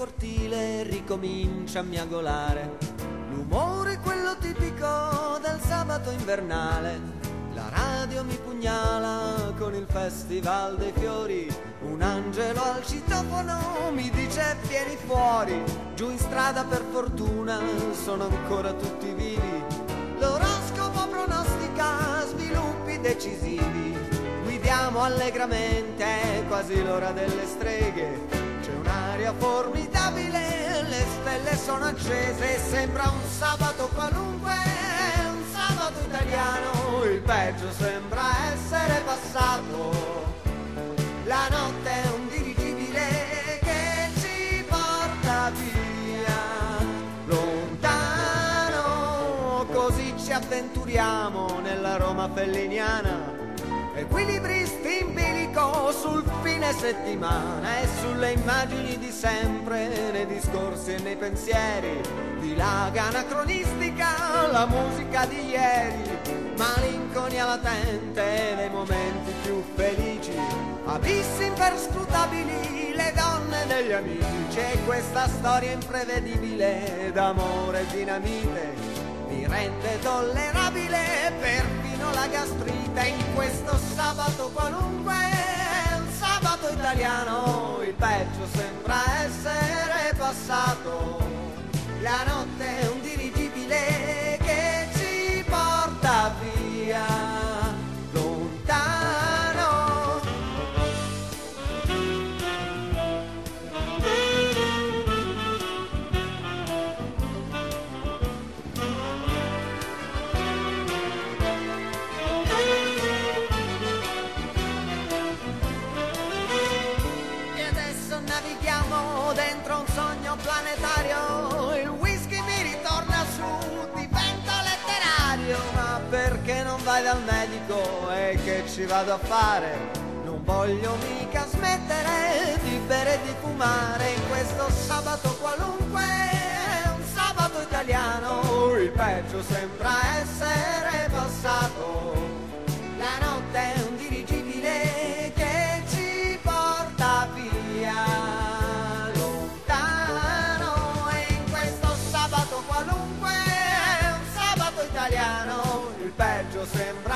cortile ricomincia a miagolare. L'umore è quello tipico del sabato invernale. La radio mi pugnala con il festival dei fiori. Un angelo al citofono mi dice vieni fuori. Giù in strada per fortuna sono ancora tutti vivi. L'oroscopo pronostica sviluppi decisivi. Guidiamo allegramente, quasi l'ora delle streghe. C'è un'aria formidabile, le stelle sono accese. Sembra un sabato qualunque, un sabato italiano. Il peggio sembra essere passato. La notte è un dirigibile che ci porta via lontano. Così ci avventuriamo nella Roma felliniana. Equilibristi in bilico sul fine settimana e sulle immagini di sempre, nei discorsi e nei pensieri. Dilaga anacronistica la musica di ieri, malinconia latente nei momenti più felici. Abissi imperscrutabili le donne degli amici e questa storia imprevedibile d'amore e dinamite mi rende tollerabile perfino la gastrite. In questo sabato qualunque, un sabato italiano, il peggio sembra essere passato. La notte è un dirigibile che ci porta via lontano. Navighiamo dentro un sogno planetario, il whisky mi ritorna su, diventa letterario. Ma perché non vai dal medico e che ci vado a fare? Non voglio mica smettere di bere e di fumare. In questo sabato qualunque, un sabato italiano, il peggio sembra essere passato. La notte è un dirigibile che ci porta via lontano. E in questo sabato qualunque, un sabato italiano, il peggio sembra